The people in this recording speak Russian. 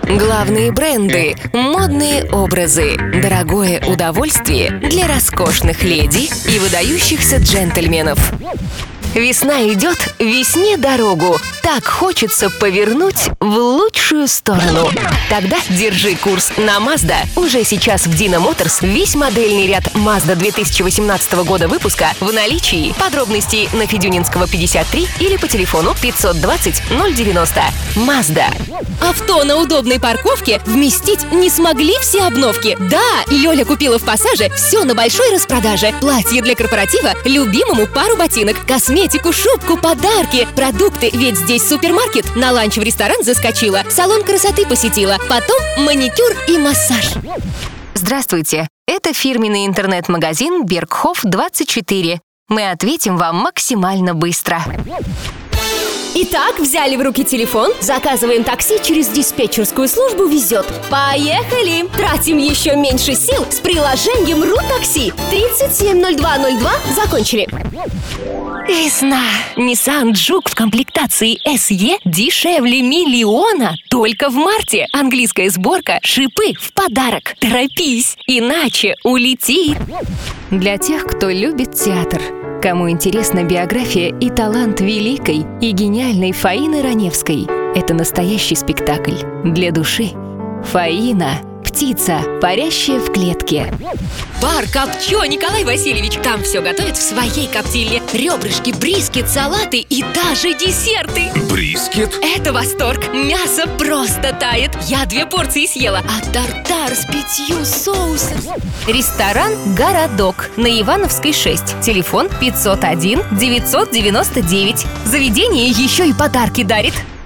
Главные бренды, модные образы, дорогое удовольствие для роскошных леди и выдающихся джентльменов. Весна идет, весне дорогу. Так хочется повернуть в лучшую сторону. Тогда держи курс на Mazda. Уже сейчас в Dino Motors весь модельный ряд Mazda 2018 года выпуска в наличии. Подробности на Федюнинского 53 или по телефону 520 090. Mazda. Авто на удобной парковке вместить не смогли все обновки. Да, Лёля купила в Пассаже все на большой распродаже. Платье для корпоратива, любимому пару ботинок, косметику, шубку, подарки, продукты, ведь здесь супермаркет. На ланч в ресторан заскочила, салон красоты посетила, потом маникюр и массаж. Здравствуйте, это фирменный интернет-магазин Бергхоф 24. Мы ответим вам максимально быстро. Итак, взяли в руки телефон, заказываем такси, через диспетчерскую службу везет. Поехали! Тратим еще меньше сил с приложением РУ-такси. 370202 закончили. Весна. Nissan Juke в комплектации SE дешевле миллиона только в марте. Английская сборка, шипы в подарок. Торопись, иначе улетит. Для тех, кто любит театр, кому интересна биография и талант великой и гениальной Фаины Раневской, это настоящий спектакль для души. Фаина – птица, парящая в клетке. Бар Копчо, Николай Васильевич. Там все готовят в своей коптильне. Ребрышки, брискет, салаты и даже десерты. Брискет? Это восторг. Мясо просто тает. Я 2 порции съела, а тартар с 5 соусами. Ресторан «Городок» на Ивановской 6. Телефон 501 999. Заведение еще и подарки дарит.